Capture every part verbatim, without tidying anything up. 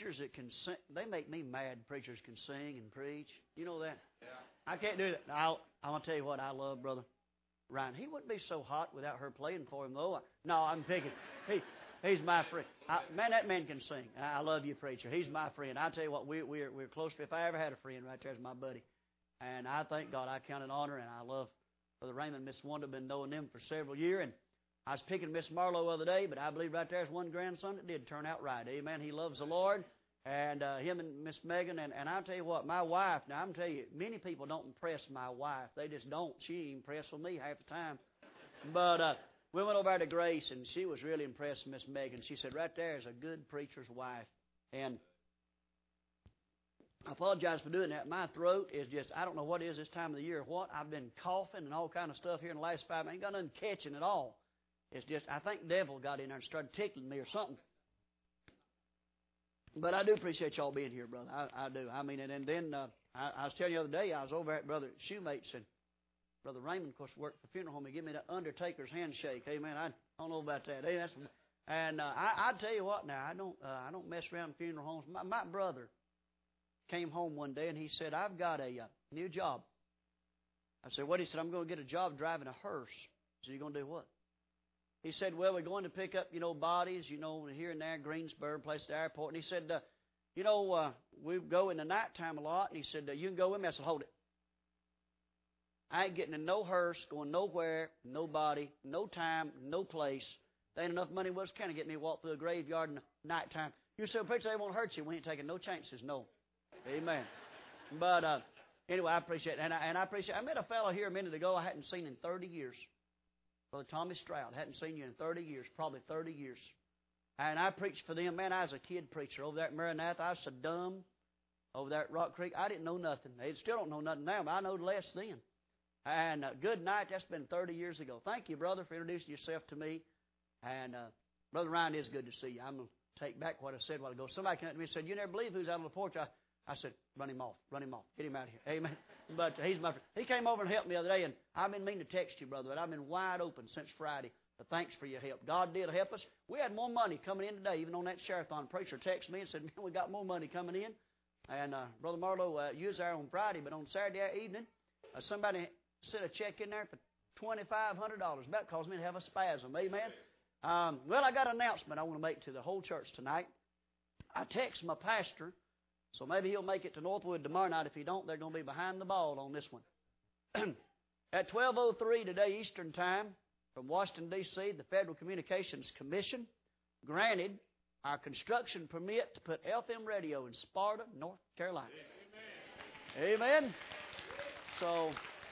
preachers that can sing, they make me mad. Preachers can sing and preach. You know that? Yeah. I can't do that. I'll, I'll tell you what, I love Brother Ryan. He wouldn't be so hot without her playing for him, though. No, I'm picking. He, he's my friend. I, man, that man can sing. I love you, preacher. He's my friend. I tell you what, we, we're, we're close. If I ever had a friend, right there's my buddy. And I thank God I count it honor, and I love Brother Raymond, Miss Wanda, been knowing them for several years. And I was picking Miss Marlowe the other day, but I believe right there's one grandson that did turn out right. Amen. He loves the Lord. And uh, him and Miss Megan. And, and I'll tell you what, my wife, now I'm telling you, many people don't impress my wife. They just don't. She ain't impressed with me half the time. But uh, we went over to Grace, and she was really impressed with Miss Megan. She said, right there is a good preacher's wife. And I apologize for doing that. My throat is just, I don't know what it is this time of the year or what. I've been coughing and all kind of stuff here in the last five minutes. I ain't got nothing catching at all. It's just, I think the devil got in there and started tickling me or something. But I do appreciate y'all being here, brother. I, I do. I mean, and, and then uh, I, I was telling you the other day, I was over at Brother Shoemate's, and Brother Raymond, of course, worked for the funeral home. He gave me that Undertaker's handshake. Hey, man, I don't know about that. Hey, that's, and uh, I, I tell you what now, I don't uh, I don't mess around in funeral homes. My, my brother came home one day, and he said, I've got a uh, new job. I said, what? He said, I'm going to get a job driving a hearse. I said, you going to do what? He said, well, we're going to pick up, you know, bodies, you know, here and there, Greensboro, place at the airport. And he said, uh, you know, uh, we go in the nighttime a lot. And he said, uh, you can go with me. I said, hold it. I ain't getting in no hearse, going nowhere, nobody, no time, no place. There ain't enough money was kind of get me to walk through a graveyard in the nighttime. You say, preacher, they won't hurt you. We ain't taking no chances. No. Amen. But uh, anyway, I appreciate it. And I, and I appreciate it. I met a fellow here a minute ago I hadn't seen in thirty years. Brother Tommy Stroud. Hadn't seen you in thirty years, probably thirty years. And I preached for them. Man, I was a kid preacher over there at Maranatha. I was so dumb over there at Rock Creek. I didn't know nothing. They still don't know nothing now, but I know less then. And uh, good night. That's been thirty years ago. Thank you, brother, for introducing yourself to me. And uh, Brother Ryan, it's good to see you. I'm going to take back what I said a while ago. Somebody came up to me and said, you never believe who's out on the porch. I, I said, run him off. Run him off. Get him out of here. Amen. But uh, he's my friend. He came over and helped me the other day, and I've been meaning to text you, brother, but I've been wide open since Friday. But thanks for your help. God did help us. We had more money coming in today, even on that share-a-thon. Preacher texted me and said, man, we got more money coming in. And uh, Brother Marlowe, uh, you was there on Friday, but on Saturday evening, uh, somebody sent a check in there for twenty-five hundred dollars. About caused me to have a spasm. Amen. Um, well, I got an announcement I want to make to the whole church tonight. I text my pastor, so maybe he'll make it to Northwood tomorrow night. If he don't, they're going to be behind the ball on this one. At twelve oh three today Eastern Time, from Washington, D C, the Federal Communications Commission granted our construction permit to put F M radio in Sparta, North Carolina. Amen. Amen. So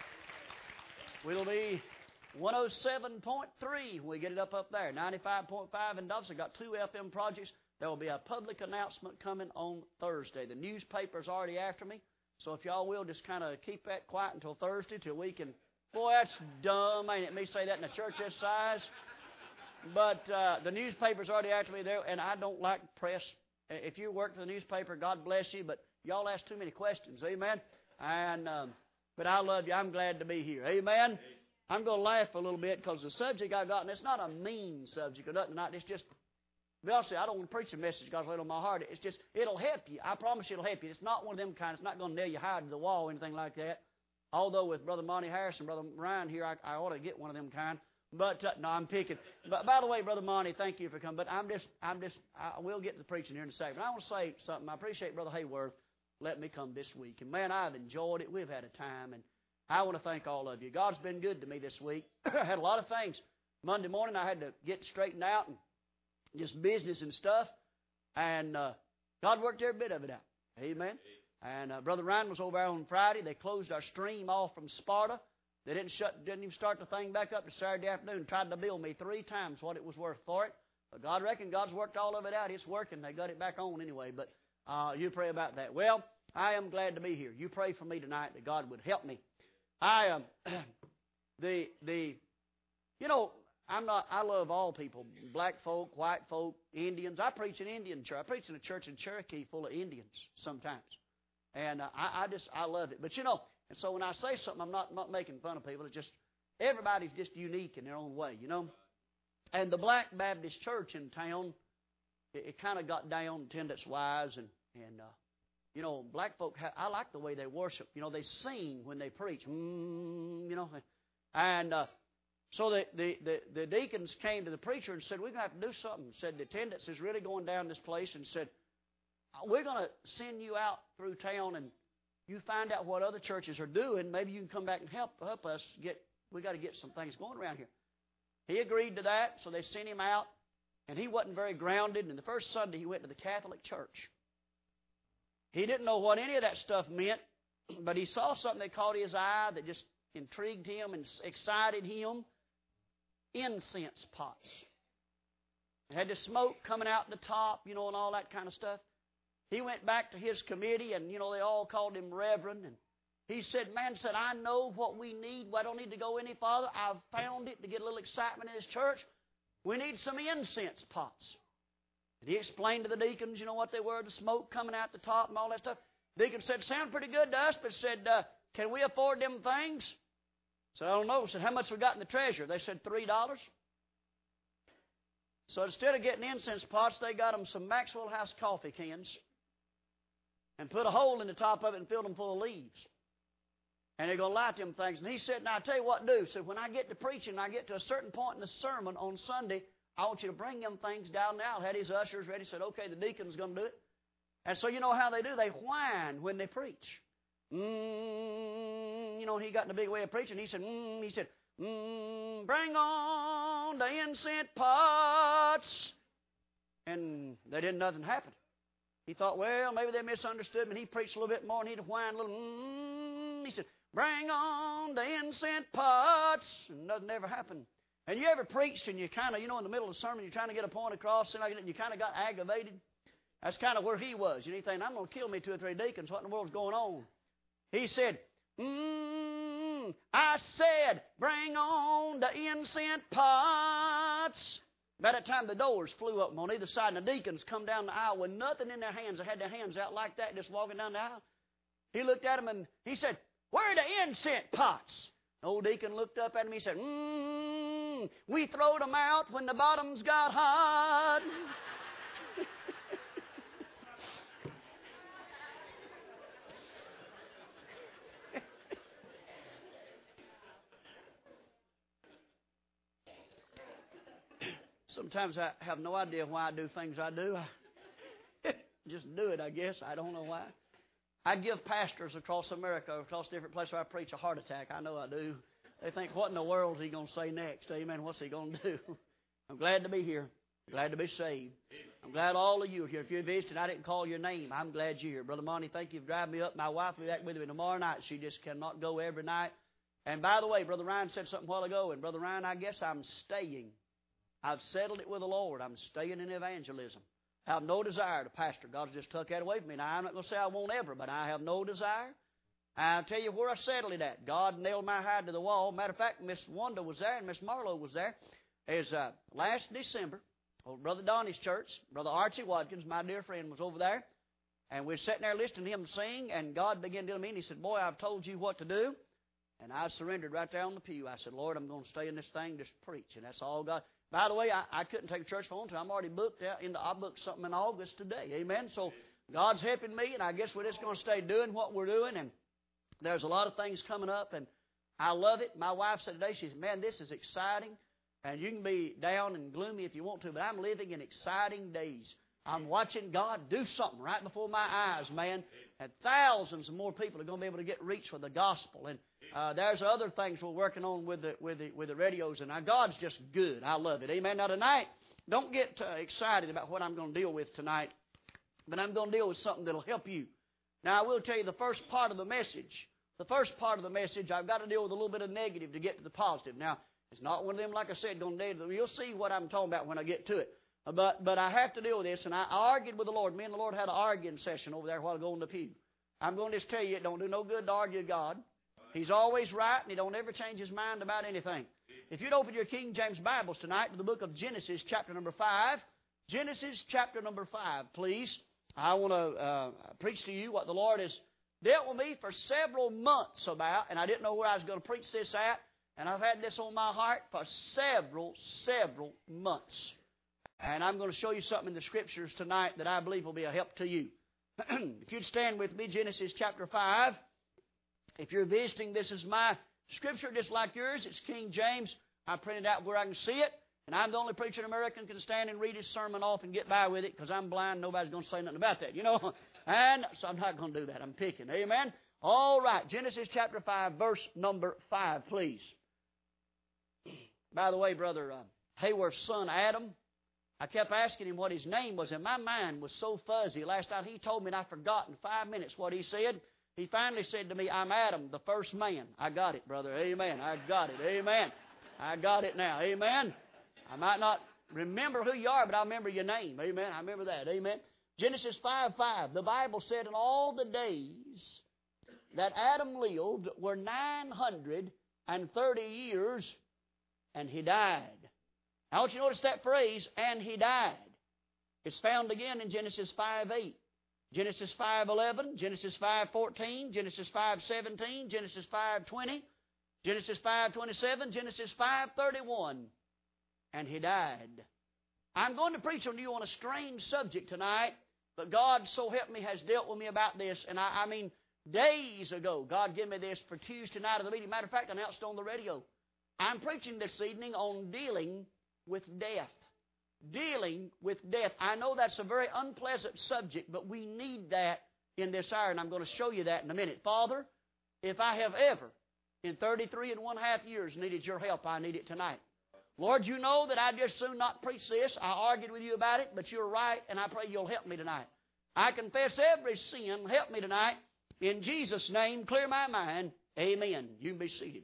we'll be one oh seven point three when we get it up up there. ninety-five point five in Dawson. Got two F M projects. There will be a public announcement coming on Thursday. The newspaper's already after me. So if y'all will, just kind of keep that quiet until Thursday till we can. Boy, that's dumb, ain't it? Me say that in a church this size. But uh, the newspaper's already after me there, and I don't like press. If you work for the newspaper, God bless you, but y'all ask too many questions. Amen? And um, but I love you. I'm glad to be here. Amen? I'm going to laugh a little bit because the subject I got, and it's not a mean subject or nothing tonight. It's just, to be honest, I don't want to preach a message God's laid on my heart. It's just, it'll help you. I promise you it'll help you. It's not one of them kinds. It's not going to nail you high to the wall or anything like that. Although with Brother Monty Harris and Brother Ryan here, I, I ought to get one of them kind. But, uh, no, I'm picking. But, by the way, Brother Monty, thank you for coming. But I'm just, I'm just, I will get to the preaching here in a second. But I want to say something. I appreciate Brother Hayworth letting me come this week. And, man, I've enjoyed it. We've had a time. And I want to thank all of you. God's been good to me this week. I had a lot of things. Monday morning I had to get straightened out and just business and stuff. And uh, God worked every bit of it out. Amen. And uh, Brother Ryan was over there on Friday. They closed our stream off from Sparta. They didn't shut, didn't even start the thing back up to Saturday afternoon. Tried to bill me three times what it was worth for it. But God reckoned God's worked all of it out. It's working. They got it back on anyway. But uh, you pray about that. Well, I am glad to be here. You pray for me tonight that God would help me. I um, the the, you know, I'm not. I love all people, black folk, white folk, Indians. I preach in Indian church. I preach in a church in Cherokee full of Indians sometimes, and uh, I, I just I love it. But you know, and so when I say something, I'm not not making fun of people. It's just everybody's just unique in their own way, you know. And the Black Baptist Church in town it, it kind of got down attendance-wise. And, and uh, you know, black folk, ha- I like the way they worship. You know, they sing when they preach. Mm, you know, and uh, so the, the, the, the deacons came to the preacher and said, we're going to have to do something. Said the attendance is really going down this place, and said, we're going to send you out through town and you find out what other churches are doing. Maybe you can come back and help help us get. We got to get some things going around here. He agreed to that, so they sent him out, and he wasn't very grounded. And the first Sunday, he went to the Catholic Church. He didn't know what any of that stuff meant, but he saw something that caught his eye that just intrigued him and excited him. Incense pots. It had the smoke coming out the top, you know, and all that kind of stuff. He went back to his committee, and, you know, they all called him Reverend. And he said, man said, I know what we need. I don't need to go any farther. I've found it to get a little excitement in his church. We need some incense pots. And he explained to the deacons, you know, what they were, the smoke coming out the top and all that stuff. The deacon said, sound pretty good to us, but said, uh, can we afford them things? So I don't know. Said, how much we got in the treasury? They said, three dollars. So instead of getting incense pots, they got them some Maxwell House coffee cans and put a hole in the top of it and filled them full of leaves. And they're going to light them things. And he said, now, I'll tell you what to do. So when I get to preaching and I get to a certain point in the sermon on Sunday, I want you to bring them things down now. Had his ushers ready. Said, okay, the deacon's going to do it. And so you know how they do. They whine when they preach. Mm, you know, he got in a big way of preaching. He said, mm, he said, mm, bring on the incense pots. And they didn't, nothing happened. He thought, well, maybe they misunderstood me. And he preached a little bit more, and he'd whine a little. Mm. He said, bring on the incense pots. And nothing ever happened. And you ever preached and you kind of, you know, in the middle of the sermon, you're trying to get a point across, and you kind of got aggravated? That's kind of where he was. You know, you think, I'm going to kill me two or three deacons. What in the world's going on? He said, mm, I said, bring on the incense pots. By that time, the doors flew up on either side, and the deacons come down the aisle with nothing in their hands. They had their hands out like that, just walking down the aisle. He looked at them, and he said, where are the incense pots? The old deacon looked up at him. He said, mm, we throwed them out when the bottoms got hot. Sometimes I have no idea why I do things I do. I just do it, I guess. I don't know why. I give pastors across America, across different places where I preach, a heart attack. I know I do. They think, what in the world is he going to say next? Amen. What's he going to do? I'm glad to be here. I'm glad to be saved. I'm glad all of you are here. If you're visiting, I didn't call your name. I'm glad you're here. Brother Monty, thank you for driving me up. My wife will be back with me tomorrow night. She just cannot go every night. And by the way, Brother Ryan said something a while ago. And Brother Ryan, I guess I'm staying. I've settled it with the Lord. I'm staying in evangelism. I have no desire to pastor. God's just took that away from me. Now, I'm not going to say I won't ever, but I have no desire. I'll tell you where I settled it at. God nailed my hide to the wall. Matter of fact, Miss Wanda was there and Miss Marlowe was there. Is uh, last December, old Brother Donnie's church, Brother Archie Watkins, my dear friend, was over there. And we were sitting there listening to him sing, and God began to me, and he said, boy, I've told you what to do. And I surrendered right there on the pew. I said, Lord, I'm going to stay in this thing, just preach. And that's all God. By the way, I, I couldn't take a church phone to. I'm already booked out. Into, I booked something in August today. Amen. So God's helping me, and I guess we're just going to stay doing what we're doing. And there's a lot of things coming up, and I love it. My wife said today, she said, man, this is exciting. And you can be down and gloomy if you want to, but I'm living in exciting days. I'm watching God do something right before my eyes, man. And thousands of more people are going to be able to get reached for the gospel. And uh, there's other things we're working on with the with the with the radios. And now God's just good. I love it. Amen. Now tonight, don't get uh, excited about what I'm going to deal with tonight, but I'm going to deal with something that'll help you. Now I will tell you the first part of the message. The first part of the message, I've got to deal with a little bit of negative to get to the positive. Now it's not one of them, like I said, going to deal. You'll see what I'm talking about when I get to it. But but I have to deal with this, and I argued with the Lord. Me and the Lord had an arguing session over there a while ago in the pew. I'm going to just tell you, it don't do no good to argue with God. He's always right, and He don't ever change His mind about anything. If you'd open your King James Bibles tonight to the book of Genesis, chapter number five. Genesis, chapter number five, please. I want to uh, preach to you what the Lord has dealt with me for several months about, and I didn't know where I was going to preach this at, and I've had this on my heart for several, several months. And I'm going to show you something in the Scriptures tonight that I believe will be a help to you. If you'd stand with me, Genesis chapter five. If you're visiting, this is my Scripture just like yours. It's King James. I printed out where I can see it. And I'm the only preacher in America who can stand and read his sermon off and get by with it because I'm blind. Nobody's going to say nothing about that, you know. And so I'm not going to do that. I'm picking. Amen. All right. Genesis chapter five, verse number five, please. By the way, Brother uh, Hayworth's son, Adam, I kept asking him what his name was, and my mind was so fuzzy. Last night he told me, and I forgot in five minutes what he said. He finally said to me, I'm Adam, the first man. I got it, brother. Amen. I got it. Amen. I got it now. Amen. I might not remember who you are, but I remember your name. Amen. I remember that. Amen. Genesis five five. The Bible said, in all the days that Adam lived were nine hundred thirty years, and he died. I want you to notice that phrase, and he died. It's found again in Genesis five eight, Genesis five eleven, Genesis five fourteen, Genesis five seventeen, Genesis five twenty, Genesis five twenty-seven, Genesis five thirty-one, and he died. I'm going to preach on you on a strange subject tonight, but God, so help me, has dealt with me about this, and I, I mean, days ago, God gave me this for Tuesday night of the meeting. Matter of fact, I announced it on the radio. I'm preaching this evening on dealing with death. Dealing with death. I know that's a very unpleasant subject, but we need that in this hour, and I'm going to show you that in a minute. Father, if I have ever, in thirty-three and one half years, needed your help, I need it tonight. Lord, you know that I'd just soon not preach this. I argued with you about it, but you're right, and I pray you'll help me tonight. I confess every sin. Help me tonight. In Jesus' name, clear my mind. Amen. You can be seated.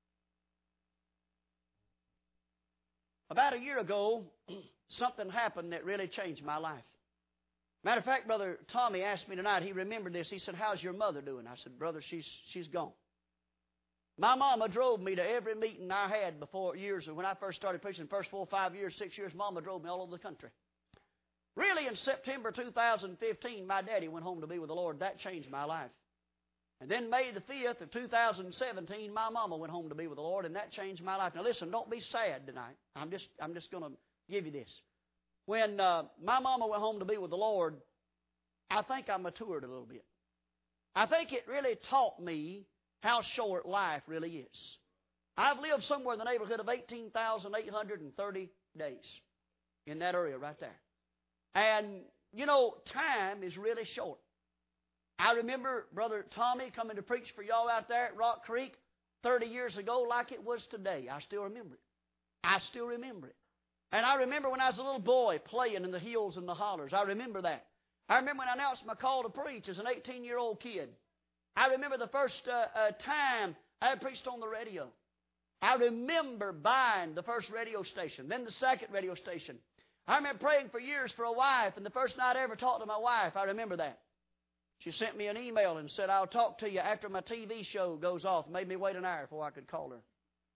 About a year ago, something happened that really changed my life. Matter of fact, Brother Tommy asked me tonight, he remembered this. He said, how's your mother doing? I said, Brother, she's she's gone. My mama drove me to every meeting I had before years. When I first started preaching, the first four, five years, six years, Mama drove me all over the country. Really, in September two thousand fifteen, my daddy went home to be with the Lord. That changed my life. And then May the fifth of two thousand seventeen, my mama went home to be with the Lord, and that changed my life. Now listen, don't be sad tonight. I'm just I'm just going to give you this. When uh, my mama went home to be with the Lord, I think I matured a little bit. I think it really taught me how short life really is. I've lived somewhere in the neighborhood of eighteen thousand eight hundred thirty days in that area right there. And, you know, time is really short. I remember Brother Tommy coming to preach for y'all out there at Rock Creek thirty years ago like it was today. I still remember it. I still remember it. And I remember when I was a little boy playing in the hills and the hollers. I remember that. I remember when I announced my call to preach as an eighteen-year-old kid. I remember the first uh, uh, time I had preached on the radio. I remember buying the first radio station, then the second radio station. I remember praying for years for a wife, and the first night I ever talked to my wife, I remember that. She sent me an email and said, I'll talk to you after my T V show goes off. Made me wait an hour before I could call her.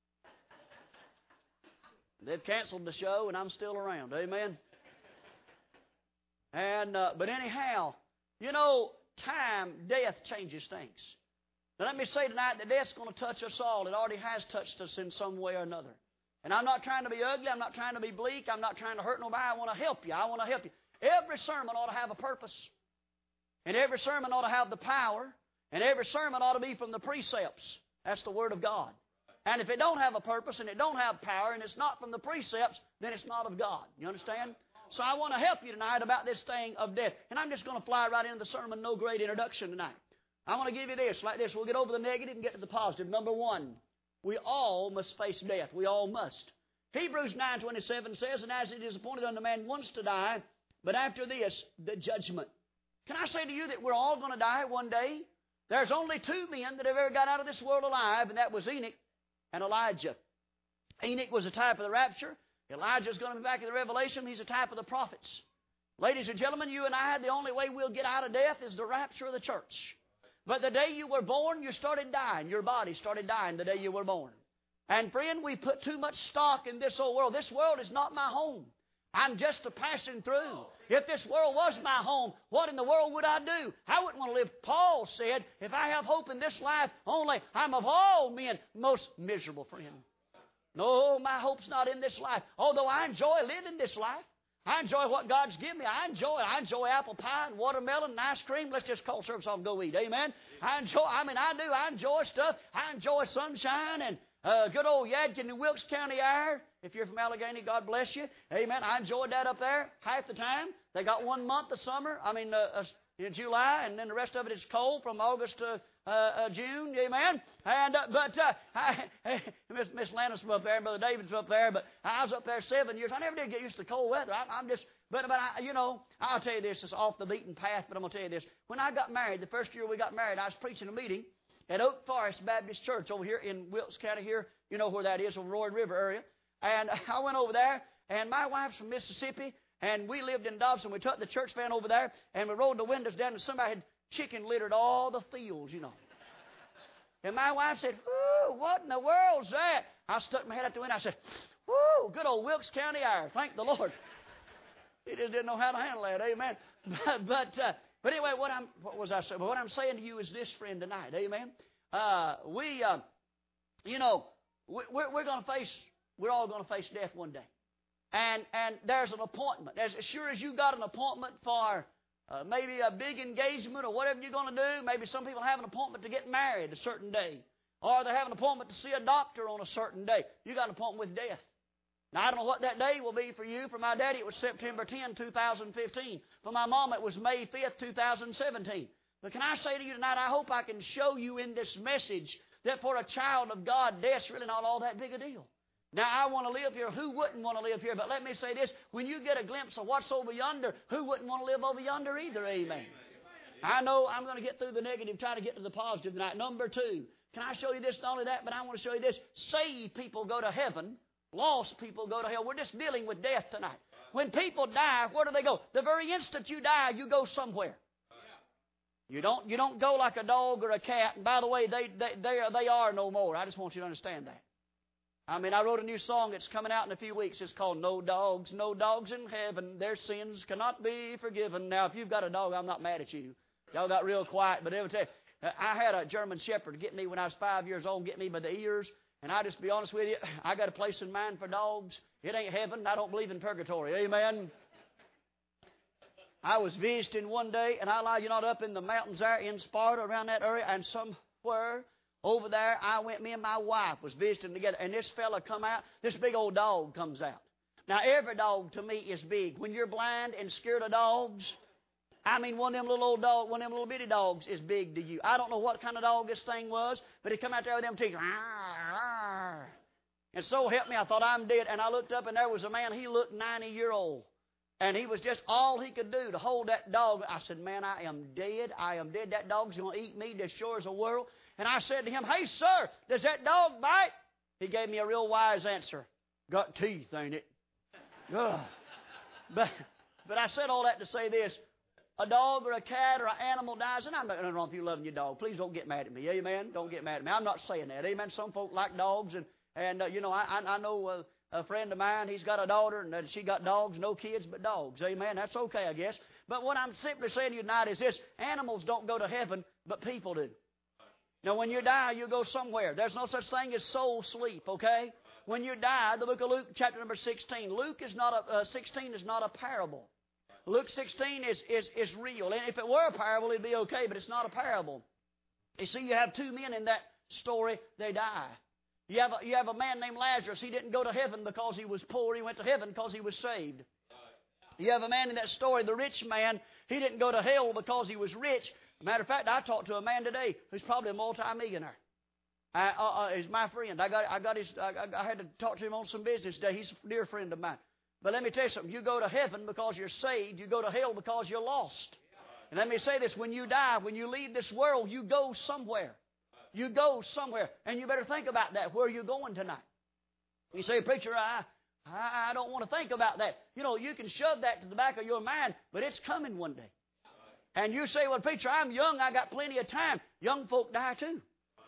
They've canceled the show, and I'm still around. Amen? And uh, but anyhow, you know, time, death changes things. Now let me say tonight that death's going to touch us all. It already has touched us in some way or another. And I'm not trying to be ugly. I'm not trying to be bleak. I'm not trying to hurt nobody. I want to help you. I want to help you. Every sermon ought to have a purpose. And every sermon ought to have the power. And every sermon ought to be from the precepts. That's the Word of God. And if it don't have a purpose and it don't have power and it's not from the precepts, then it's not of God. You understand? So I want to help you tonight about this thing of death. And I'm just going to fly right into the sermon, no great introduction tonight. I want to give you this, like this. We'll get over the negative and get to the positive. Number one, we all must face death. We all must. Hebrews nine twenty-seven says, and as it is appointed unto man once to die, but after this, the judgment. Can I say to you that we're all going to die one day? There's only two men that have ever got out of this world alive, and that was Enoch and Elijah. Enoch was a type of the rapture. Elijah's going to be back in the Revelation. He's a type of the prophets. Ladies and gentlemen, you and I, the only way we'll get out of death is the rapture of the church. But the day you were born, you started dying. Your body started dying the day you were born. And friend, we put too much stock in this old world. This world is not my home. I'm just a passing through. If this world was my home, what in the world would I do? I wouldn't want to live. Paul said, if I have hope in this life only, I'm of all men most miserable, friend. No, my hope's not in this life. Although I enjoy living this life. I enjoy what God's given me. I enjoy it. I enjoy apple pie and watermelon and ice cream. Let's just call service off and go eat. Amen. I enjoy, I mean, I do. I enjoy stuff. I enjoy sunshine and uh, good old Yadkin and Wilkes County air. If you're from Allegheny, God bless you. Amen. I enjoyed that up there half the time. They got one month of summer. I mean, uh, uh, in July, and then the rest of it is cold from August to uh, uh, June. Amen. And uh, but uh, I, Miss Miss Lannis was up there, and Brother David's up there. But I was up there seven years. I never did get used to cold weather. I, I'm just, but but I, you know, I'll tell you this. It's off the beaten path, but I'm gonna tell you this. When I got married, the first year we got married, I was preaching a meeting at Oak Forest Baptist Church over here in Wilkes County. Here, you know where that is, over Roaring River area. And I went over there, and my wife's from Mississippi. And we lived in Dobson. We took the church van over there, and we rolled the windows down, and somebody had chicken littered all the fields, you know. And my wife said, "Whoo, what in the world's that?" I stuck my head out the window. I said, "Whoo, good old Wilkes County air. Thank the Lord." He just didn't know how to handle that. Amen. But but, uh, but anyway, what I'm what was I saying? What I'm saying to you is this, friend, tonight. Amen. Uh, we, uh, you know, we, we're, we're going to face. We're all going to face death one day. And and there's an appointment. As sure as you got an appointment for uh, maybe a big engagement or whatever you're going to do, maybe some people have an appointment to get married a certain day. Or they have an appointment to see a doctor on a certain day. You got an appointment with death. Now, I don't know what that day will be for you. For my daddy, it was September tenth, two thousand fifteen. For my mom, it was May fifth, two thousand seventeen. But can I say to you tonight, I hope I can show you in this message that for a child of God, death's really not all that big a deal. Now, I want to live here. Who wouldn't want to live here? But let me say this. When you get a glimpse of what's over yonder, who wouldn't want to live over yonder either? Amen. I know I'm going to get through the negative, try to get to the positive tonight. Number two, can I show you this? Not only that, but I want to show you this. Saved people go to heaven. Lost people go to hell. We're just dealing with death tonight. When people die, where do they go? The very instant you die, you go somewhere. You don't, you don't go like a dog or a cat. And by the way, they, they, they, are, they are no more. I just want you to understand that. I mean, I wrote a new song. It's coming out in a few weeks. It's called No Dogs, No Dogs in Heaven. Their sins cannot be forgiven. Now, if you've got a dog, I'm not mad at you. Y'all got real quiet. But every time, I had a German Shepherd get me when I was five years old, get me by the ears. And I just be honest with you, I got a place in mind for dogs. It ain't heaven. I don't believe in purgatory. Amen. I was visiting one day, and I lie, you know, up in the mountains there in Sparta, around that area, and somewhere over there, I went, me and my wife was visiting together, and this fella come out, this big old dog comes out. Now, every dog to me is big. When you're blind and scared of dogs, I mean, one of them little old dog, one of them little bitty dogs is big to you. I don't know what kind of dog this thing was, but he come out there with them teeth. And so help me, I thought I'm dead, and I looked up, and there was a man, he looked ninety year old. And he was just all he could do to hold that dog. I said, man, I am dead. I am dead. That dog's going to eat me as sure as a world. And I said to him, hey, sir, does that dog bite? He gave me a real wise answer. Got teeth, ain't it? Ugh. But, but I said all that to say this. A dog or a cat or an animal dies, and I'm not going to wrong with you loving your dog. Please don't get mad at me. Amen? Don't get mad at me. I'm not saying that. Amen? Some folk like dogs, and, and uh, you know, I, I, I know... Uh, A friend of mine, he's got a daughter, and she got dogs, no kids but dogs. Amen. That's okay, I guess. But what I'm simply saying to you tonight is this. Animals don't go to heaven, but people do. Now, when you die, you go somewhere. There's no such thing as soul sleep, okay? When you die, the book of Luke, chapter number sixteen. Luke is not a, uh, sixteen is not a parable. Luke sixteen is, is, is real. And if it were a parable, it'd be okay, but it's not a parable. You see, you have two men in that story, they die. You have, a, you have a man named Lazarus. He didn't go to heaven because he was poor. He went to heaven because he was saved. You have a man in that story, the rich man. He didn't go to hell because he was rich. Matter of fact, I talked to a man today who's probably a multi-millionaire. I, uh, uh, he's my friend. I got, I got his. I, I had to talk to him on some business today. He's a dear friend of mine. But let me tell you something. You go to heaven because you're saved. You go to hell because you're lost. And let me say this. When you die, when you leave this world, you go somewhere. You go somewhere, and you better think about that, where you're going tonight. You say, preacher, I, I, I don't want to think about that. You know, you can shove that to the back of your mind, but it's coming one day. And you say, well, preacher, I'm young. I got plenty of time. Young folk die too.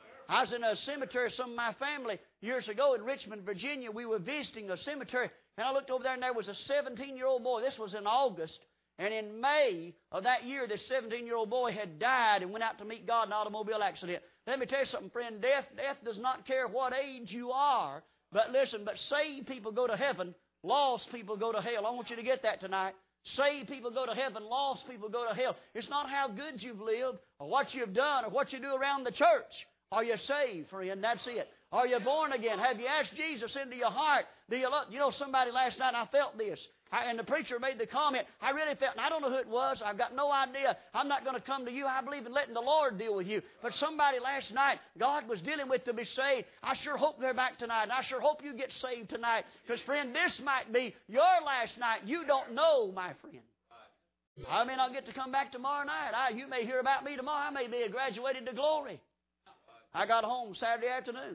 I was in a cemetery with some of my family years ago in Richmond, Virginia. We were visiting a cemetery, and I looked over there, and there was a seventeen-year-old boy. This was in August. And in May of that year, this seventeen-year-old boy had died and went out to meet God in an automobile accident. Let me tell you something, friend. Death, death does not care what age you are. But listen, but saved people go to heaven. Lost people go to hell. I want you to get that tonight. Saved people go to heaven. Lost people go to hell. It's not how good you've lived or what you've done or what you do around the church. Are you saved, friend? That's it. Are you born again? Have you asked Jesus into your heart? Do you love? You know, somebody last night, I felt this. I, and the preacher made the comment, I really felt, and I don't know who it was. I've got no idea. I'm not going to come to you. I believe in letting the Lord deal with you. But somebody last night, God was dealing with to be saved. I sure hope they're back tonight. And I sure hope you get saved tonight. Because, friend, this might be your last night. You don't know, my friend. I may not get to come back tomorrow night. I, you may hear about me tomorrow. I may be graduated to glory. I got home Saturday afternoon.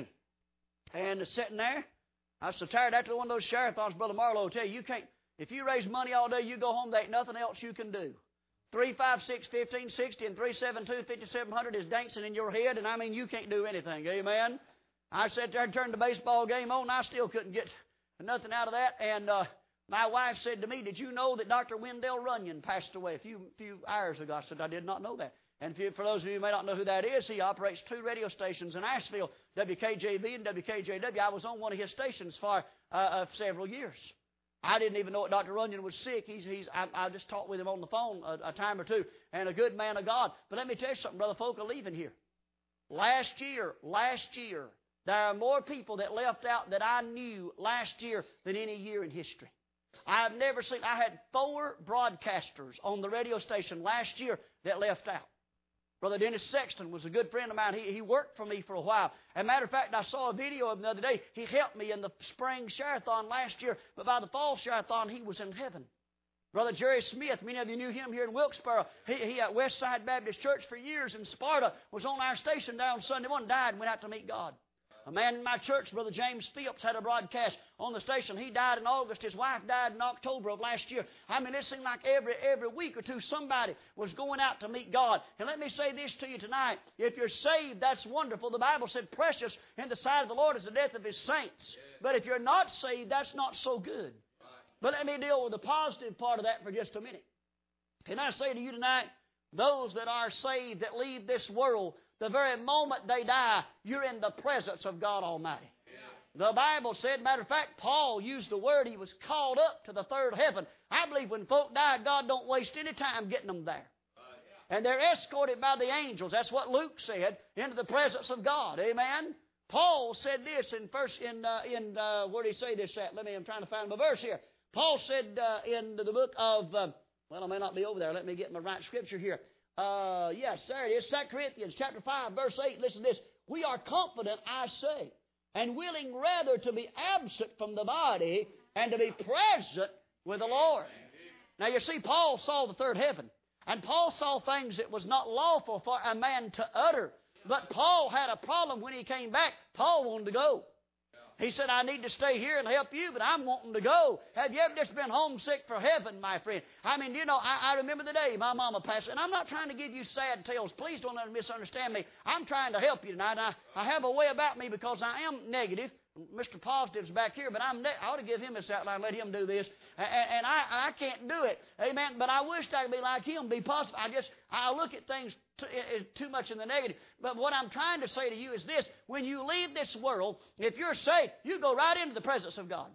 And sitting there, I was so tired after one of those share-a-thons, Brother Marlowe will tell you, you can't, if you raise money all day, you go home, there ain't nothing else you can do. three five six, fifteen sixty and three seven two, five seven hundred is dancing in your head, and I mean, you can't do anything. Amen? I sat there and turned the baseball game on, and I still couldn't get nothing out of that. And uh, my wife said to me, did you know that Doctor Wendell Runyon passed away a few, few hours ago? I said, I did not know that. And for, you, for those of you who may not know who that is, he operates two radio stations in Asheville, W K J V and W K J W. I was on one of his stations for uh, uh, several years. I didn't even know that Doctor Runyon was sick. He's, he's, I, I just talked with him on the phone a, a time or two, and a good man of God. But let me tell you something, Brother Folk are leaving here. Last year, last year, there are more people that left out that I knew last year than any year in history. I've never seen, I had four broadcasters on the radio station last year that left out. Brother Dennis Sexton was a good friend of mine. He, he worked for me for a while. As a matter of fact, I saw a video of him the other day. He helped me in the spring share-a-thon last year, but by the fall share-a-thon, he was in heaven. Brother Jerry Smith, many of you knew him here in Wilkesboro. He, he at Westside Baptist Church for years in Sparta, was on our station down Sunday morning, died and went out to meet God. A man in my church, Brother James Phillips, had a broadcast on the station. He died in August. His wife died in October of last year. I mean, it seemed like every every week or two somebody was going out to meet God. And let me say this to you tonight. If you're saved, that's wonderful. The Bible said precious in the sight of the Lord is the death of His saints. But if you're not saved, that's not so good. But let me deal with the positive part of that for just a minute. Can I say to you tonight, those that are saved that leave this world, the very moment they die, you're in the presence of God Almighty. Yeah. The Bible said, matter of fact, Paul used the word, he was called up to the third heaven. I believe when folk die, God don't waste any time getting them there. Uh, yeah. And they're escorted by the angels. That's what Luke said, into the presence of God. Amen? Paul said this in first, in, uh, in uh, where did he say this at? Let me, I'm trying to find my verse here. Paul said uh, in the book of, uh, well, I may not be over there. Let me get my right scripture here. Uh, yes, there it is. Second Corinthians chapter five, verse eight. Listen to this. We are confident, I say, and willing rather to be absent from the body and to be present with the Lord. Now, you see, Paul saw the third heaven. And Paul saw things that was not lawful for a man to utter. But Paul had a problem when he came back. Paul wanted to go. He said, I need to stay here and help you, but I'm wanting to go. Have you ever just been homesick for heaven, my friend? I mean, you know, I, I remember the day my mama passed. And I'm not trying to give you sad tales. Please don't misunderstand me. I'm trying to help you tonight. I, I have a way about me because I am negative. Mister Positive's back here, but I'm ne- I ought to give him this outline and let him do this. And, and I, I can't do it. Amen. But I wish I could be like him, be positive. I just, I look at things too, too much in the negative. But what I'm trying to say to you is this. When you leave this world, if you're saved, you go right into the presence of God.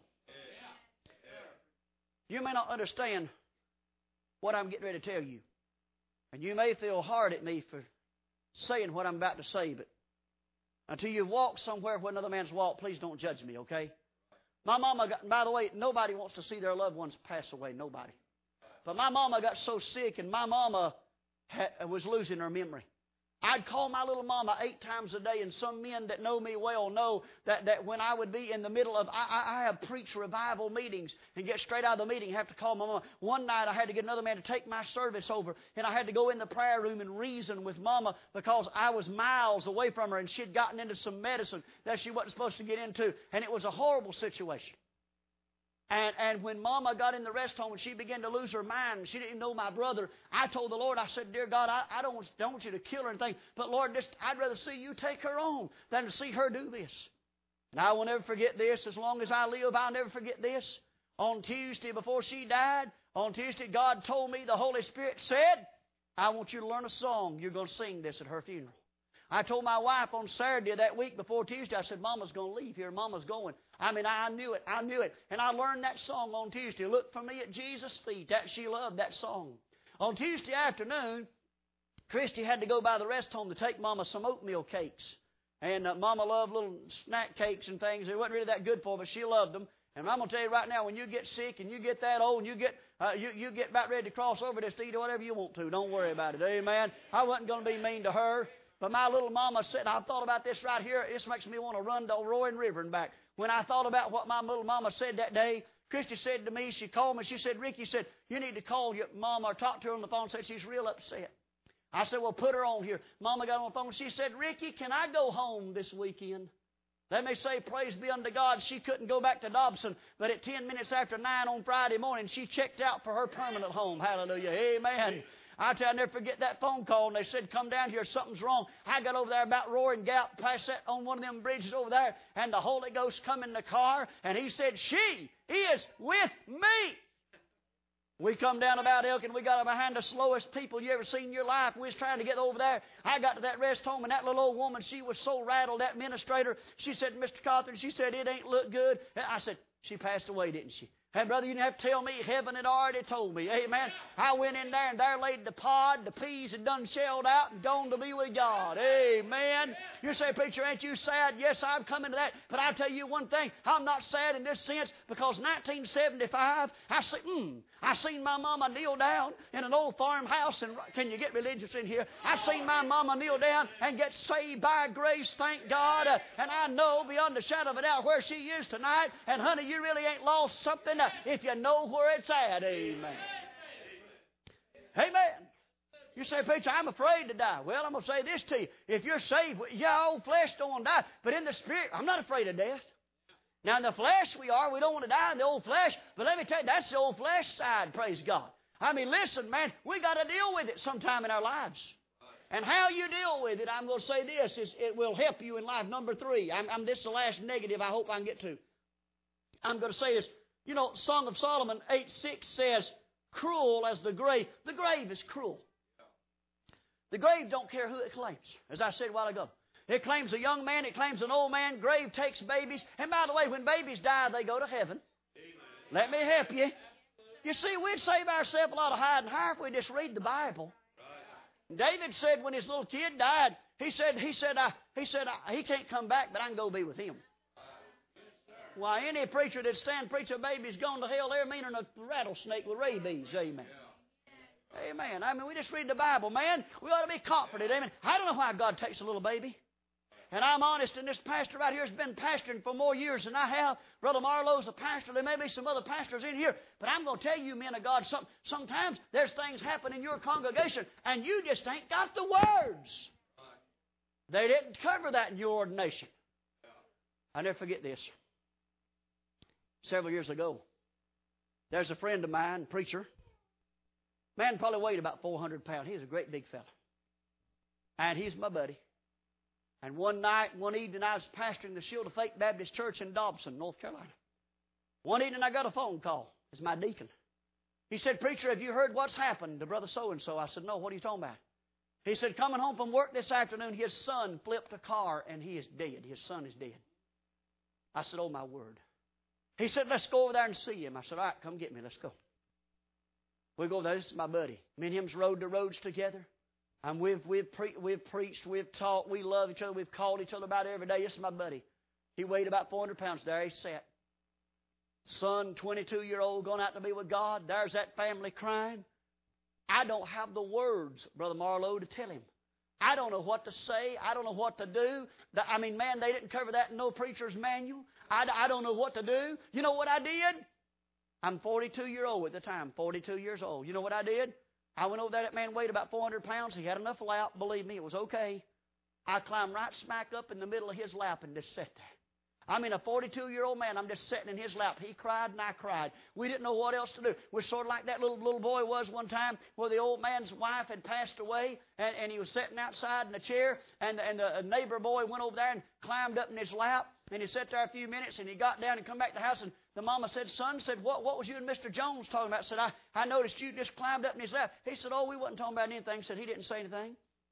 You may not understand what I'm getting ready to tell you. And you may feel hard at me for saying what I'm about to say, but until you've walked somewhere where another man's walked, please don't judge me, okay? My mama got, by the way, nobody wants to see their loved ones pass away, nobody. But my mama got so sick, and my mama ha- was losing her memory. I'd call my little mama eight times a day, and some men that know me well know that, that when I would be in the middle of, I, I have preached revival meetings and get straight out of the meeting, have to call my mama. One night I had to get another man to take my service over, and I had to go in the prayer room and reason with mama because I was miles away from her, and she'd gotten into some medicine that she wasn't supposed to get into, and it was a horrible situation. And, and when Mama got in the rest home and she began to lose her mind, and she didn't know my brother, I told the Lord, I said, dear God, I, I don't, want, don't want you to kill her or anything, but Lord, just, I'd rather see you take her on than to see her do this. And I will never forget this. As long as I live, I'll never forget this. On Tuesday before she died, on Tuesday, God told me, the Holy Spirit said, I want you to learn a song. You're going to sing this at her funeral. I told my wife on Saturday that week before Tuesday, I said, Mama's going to leave here. Mama's going. I mean, I knew it. I knew it. And I learned that song on Tuesday. Look for me at Jesus' feet. That she loved that song. On Tuesday afternoon, Christy had to go by the rest home to take Mama some oatmeal cakes. And uh, Mama loved little snack cakes and things. They wasn't really that good for her, but she loved them. And I'm going to tell you right now, when you get sick and you get that old and you get uh, you, you get about ready to cross over this to eat whatever you want to, don't worry about it. Amen. I wasn't going to be mean to her. But my little mama said, I thought about this right here. This makes me want to run to Roaring River and back. When I thought about what my little mama said that day, Christy said to me, she called me, she said, Ricky said, you need to call your mama or talk to her on the phone and said she's real upset. I said, well, put her on here. Mama got on the phone. She said, Ricky, can I go home this weekend? Let me say, praise be unto God, she couldn't go back to Dobson, but at ten minutes after nine on Friday morning, she checked out for her permanent home. Hallelujah. Amen. I tell you, I'll never forget that phone call, and they said, come down here, something's wrong. I got over there about Roaring Gap, past that on one of them bridges over there, and the Holy Ghost come in the car, and he said, she is with me. We come down about Elkin. We got behind the slowest people you ever seen in your life. We was trying to get over there. I got to that rest home, and that little old woman, she was so rattled, that administrator. She said, Mister Cawthorn, she said, it ain't look good. And I said, she passed away, didn't she? And, brother, you didn't have to tell me. Heaven had already told me. Amen. I went in there, and there laid the pod. The peas had done shelled out and gone to be with God. Amen. You say, preacher, ain't you sad? Yes, I'm coming to that. But I'll tell you one thing. I'm not sad in this sense because nineteen seventy-five, I see, mm, I seen my mama kneel down in an old farmhouse. And can you get religious in here? I seen my mama kneel down and get saved by grace, thank God. Uh, and I know beyond the shadow of a doubt where she is tonight. And, honey, you really ain't lost something uh, if you know where it's at. Amen. Amen. You say, preacher, I'm afraid to die. Well, I'm going to say this to you. If you're saved, your old flesh don't want to die. But in the spirit, I'm not afraid of death. Now, in the flesh we are. We don't want to die in the old flesh. But let me tell you, that's the old flesh side, praise God. I mean, listen, man, we got to deal with it sometime in our lives. And how you deal with it, I'm going to say this, is it will help you in life. Number three, I'm, I'm, this is the last negative I hope I can get to. I'm going to say this. You know, Song of Solomon eight six says, cruel as the grave. The grave is cruel. The grave don't care who it claims, as I said a while ago. It claims a young man. It claims an old man. Grave takes babies. And by the way, when babies die, they go to heaven. Amen. Let me help you. You see, we'd save ourselves a lot of hide and hire if we just read the Bible. Right. David said when his little kid died, he said, he said, I, he said, I, he can't come back, but I can go be with him. Why, any preacher that stand preach a baby's gone to hell, they're meaner than a rattlesnake with rabies. Amen. Yeah. Amen. I mean, we just read the Bible, man. We ought to be comforted. Amen. I don't know why God takes a little baby. And I'm honest, and this pastor right here has been pastoring for more years than I have. Brother Marlowe's a pastor. There may be some other pastors in here. But I'm going to tell you, men of God, some, sometimes there's things happen in your congregation, and you just ain't got the words. They didn't cover that in your ordination. I'll never forget this. Several years ago, there's a friend of mine, preacher. Man probably weighed about four hundred pounds. He's a great big fella. And he's my buddy. And one night, one evening, I was pastoring the Shield of Faith Baptist Church in Dobson, North Carolina. One evening, I got a phone call. It's my deacon. He said, preacher, have you heard what's happened to Brother So-and-so? I said, no, what are you talking about? He said, coming home from work this afternoon, his son flipped a car and he is dead. His son is dead. I said, oh, my word. He said, let's go over there and see him. I said, all right, come get me. Let's go. We go there. This is my buddy. Me and him's rode the roads together. And we've, we've, pre- we've preached, we've taught, we love each other, we've called each other about it every day. This is my buddy. He weighed about four hundred pounds. There he sat. Son, twenty-two-year-old, going out to be with God. There's that family crying. I don't have the words, Brother Marlowe, to tell him. I don't know what to say. I don't know what to do. I mean, man, they didn't cover that in no preacher's manual. I, I don't know what to do. You know what I did? I'm forty-two-year-old at the time, forty-two years old. You know what I did? I went over there. That man weighed about four hundred pounds. He had enough lap. Believe me, it was okay. I climbed right smack up in the middle of his lap and just sat there. I mean, a forty-two-year-old man, I'm just sitting in his lap. He cried and I cried. We didn't know what else to do. We're sort of like that little little boy was one time where the old man's wife had passed away and, and he was sitting outside in a chair and, and the neighbor boy went over there and climbed up in his lap and he sat there a few minutes and he got down and come back to the house and the mama said, son, said, what, what was you and Mister Jones talking about? Said, I, I noticed you just climbed up in his lap. He said, oh, we wasn't talking about anything. Said, he didn't say anything.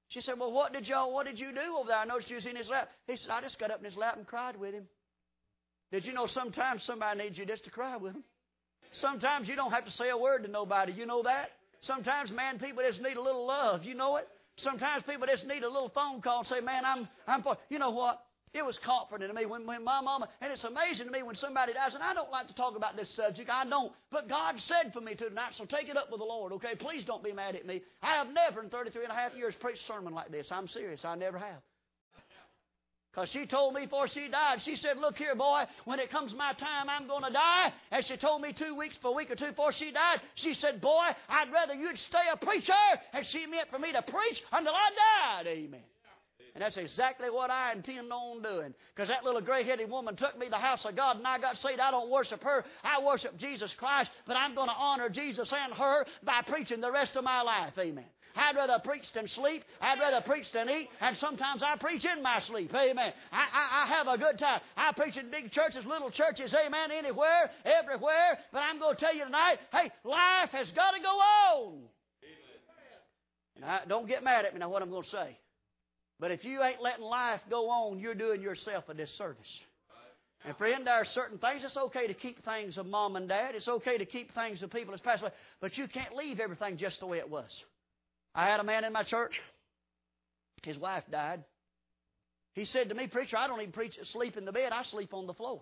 She said, well, what did y'all, what did you do over there? I noticed you was in his lap. He said, I just got up in his lap and cried with him. Did you know sometimes somebody needs you just to cry with them? Sometimes you don't have to say a word to nobody. You know that? Sometimes, man, people just need a little love. You know it? Sometimes people just need a little phone call and say, man, I'm, I'm for, you know what? It was comforting to me when, when my mama, and it's amazing to me when somebody dies, and I don't like to talk about this subject, I don't, but God said for me to tonight, so take it up with the Lord, okay? Please don't be mad at me. I have never in thirty-three and a half years preached a sermon like this. I'm serious. I never have. Because she told me before she died, she said, look here, boy, when it comes my time, I'm going to die. And she told me two weeks, for a week or two before she died, she said, boy, I'd rather you'd stay a preacher. And she meant for me to preach until I died. Amen. And that's exactly what I intend on doing. Because that little gray-headed woman took me to the house of God, and I got saved. I don't worship her. I worship Jesus Christ. But I'm going to honor Jesus and her by preaching the rest of my life. Amen. I'd rather preach than sleep. I'd rather preach than eat. And sometimes I preach in my sleep. Amen. I, I, I have a good time. I preach in big churches, little churches. Amen. Anywhere, everywhere. But I'm going to tell you tonight, hey, life has got to go on. And I, don't get mad at me now what I'm going to say. But if you ain't letting life go on, you're doing yourself a disservice. And friend, there are certain things. It's okay to keep things of mom and dad. It's okay to keep things of people that's passed away. But you can't leave everything just the way it was. I had a man in my church. His wife died. He said to me, preacher, I don't even preach sleep in the bed. I sleep on the floor.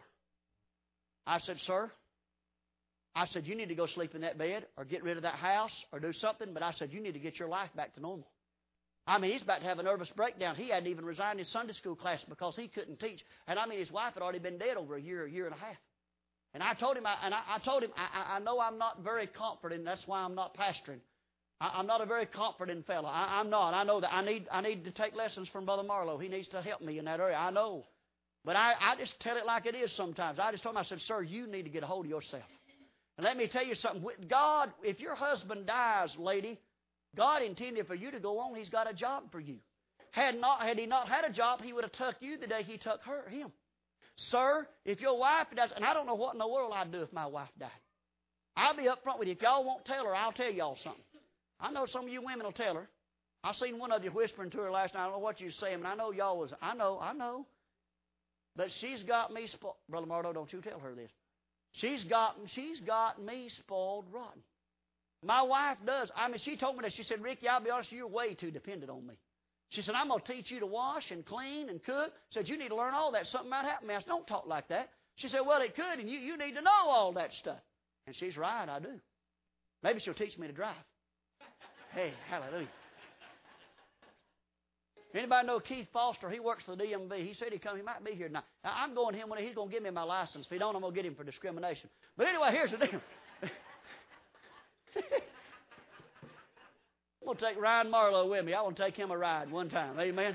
I said, sir, I said, you need to go sleep in that bed or get rid of that house or do something. But I said, you need to get your life back to normal. I mean, he's about to have a nervous breakdown. He hadn't even resigned his Sunday school class because he couldn't teach. And I mean, his wife had already been dead over a year, a year and a half. And I told him, I, and I, I told him, I, I know I'm not very comforting. That's why I'm not pastoring. I, I'm not a very comforting fellow. I, I'm not. I know that I need, I need to take lessons from Brother Marlowe. He needs to help me in that area. I know. But I, I just tell it like it is sometimes. I just told him, I said, sir, you need to get a hold of yourself. And let me tell you something. God, if your husband dies, lady, God intended for you to go on. He's got a job for you. Had not, had he not had a job, he would have took you the day he took her, him. Sir, if your wife does, and I don't know what in the world I'd do if my wife died. I'll be up front with you. If y'all won't tell her, I'll tell y'all something. I know some of you women will tell her. I seen one of you whispering to her last night. I don't know what you were saying, but I know y'all was, I know, I know. But she's got me spoiled. Brother Mardo, don't you tell her this. She's got, she's got me spoiled rotten. My wife does. I mean, she told me that. She said, Ricky, I'll be honest, you're way too dependent on me. She said, I'm going to teach you to wash and clean and cook. Said, you need to learn all that. Something might happen. I said, don't talk like that. She said, well, it could, and you, you need to know all that stuff. And she's right, I do. Maybe she'll teach me to drive. Hey, hallelujah. Anybody know Keith Foster? He works for the D M V. He said he come. He might be here tonight. Now, I'm going to him when he's going to give me my license. If he don't, I'm going to get him for discrimination. But anyway, here's the deal. I'm going to take Ryan Marlowe with me. I want to take him a ride one time. Amen.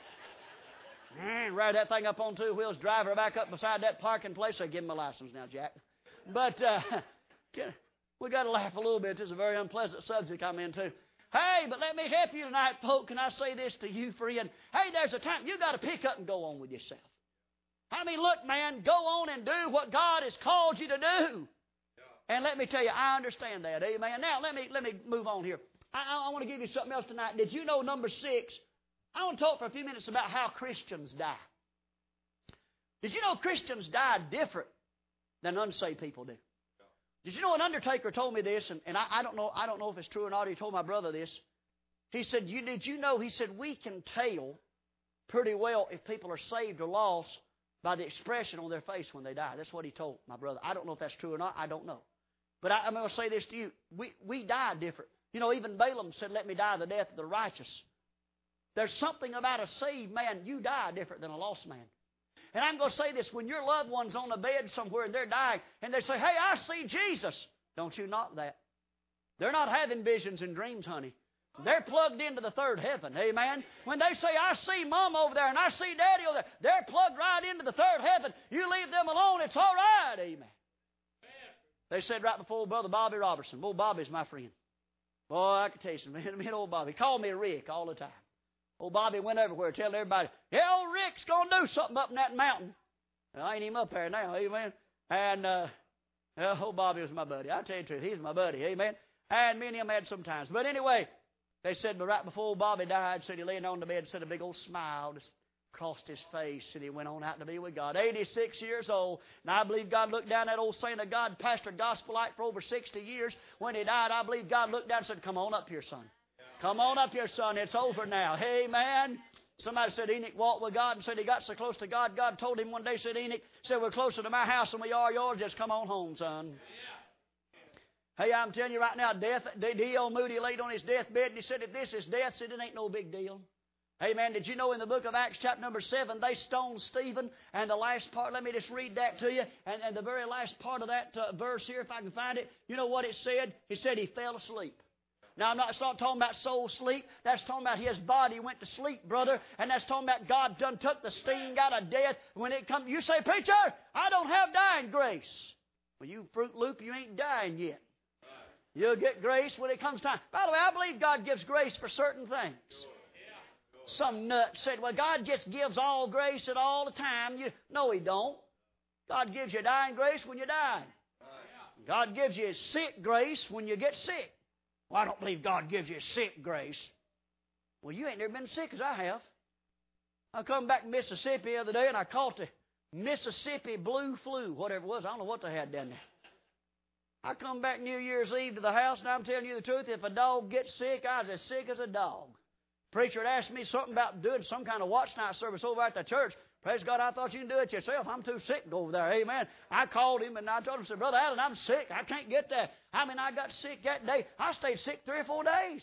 Ride that thing up on two wheels, drive her back up beside that parking place. I give him a license now, Jack. But uh, we got to laugh a little bit. This is a very unpleasant subject I'm into. Hey, but let me help you tonight, folks. Can I say this to you, friend? Hey, there's a time you got to pick up and go on with yourself. I mean, look, man, go on and do what God has called you to do. And let me tell you, I understand that. Amen. Now, let me let me move on here. I, I want to give you something else tonight. Did you know, number six, I want to talk for a few minutes about how Christians die. Did you know Christians die different than unsaved people do? Did you know an undertaker told me this, and, and I, I don't know I don't know if it's true or not. He told my brother this. He said, you, did you know, he said, we can tell pretty well if people are saved or lost by the expression on their face when they die. That's what he told my brother. I don't know if that's true or not. I don't know. But I, I'm going to say this to you. We, we die different. You know, even Balaam said, let me die the death of the righteous. There's something about a saved man. You die different than a lost man. And I'm going to say this. When your loved one's on a bed somewhere and they're dying, and they say, hey, I see Jesus. Don't you knock that. They're not having visions and dreams, honey. They're plugged into the third heaven. Amen. When they say, I see Mom over there and I see Daddy over there, they're plugged right into the third heaven. You leave them alone, it's all right. Amen. They said right before Brother Bobby Robertson. Boy, Bobby's my friend. Boy, I can tell you something. Me and old Bobby. He called me Rick all the time. Old Bobby went everywhere telling everybody, yeah, old Rick's going to do something up in that mountain. Well, I ain't even up there now. Amen. And uh, well, old Bobby was my buddy. I tell you the truth. He's my buddy. Amen. And me and him had some times. But anyway, They said, but right before Bobby died, said he laying on the bed and said a big old smile just crossed his face, and he went on out to be with God. eighty-six years old, and I believe God looked down that old saint of God, pastored Gospel Light for over sixty years. When he died, I believe God looked down and said, come on up here, son. Come on up here, son. It's over now. Amen. Somebody said Enoch walked with God and said he got so close to God, God told him one day, said Enoch, said we're closer to my house than we are yours. Just come on home, son. Hey, I'm telling you right now, death, D L Moody laid on his deathbed and he said, if this is death, said it ain't no big deal. Amen. Did you know in the book of Acts chapter number seven, they stoned Stephen, and the last part, let me just read that to you, and, and the very last part of that uh, verse here, if I can find it, you know what it said? It said he fell asleep. Now, I'm not, it's not talking about soul sleep. That's talking about his body went to sleep, brother. And that's talking about God done took the sting out of death. When it comes, you say, preacher, I don't have dying grace. Well, you Fruit Loop, you ain't dying yet. You'll get grace when it comes time. By the way, I believe God gives grace for certain things. Some nut said, well, God just gives all grace at all the time. You, no, He don't. God gives you dying grace when you die. God gives you sick grace when you get sick. Well, I don't believe God gives you sick grace. Well, you ain't never been sick as I have. I come back to Mississippi the other day and I caught the Mississippi blue flu, whatever it was. I don't know what they had down there. I come back New Year's Eve to the house, and I'm telling you the truth, if a dog gets sick, I was as sick as a dog. Preacher had asked me something about doing some kind of watch night service over at the church. Praise God, I thought you can do it yourself. I'm too sick to go over there. Amen. I called him and I told him, I said, Brother Allen, I'm sick. I can't get there. I mean, I got sick that day. I stayed sick three or four days.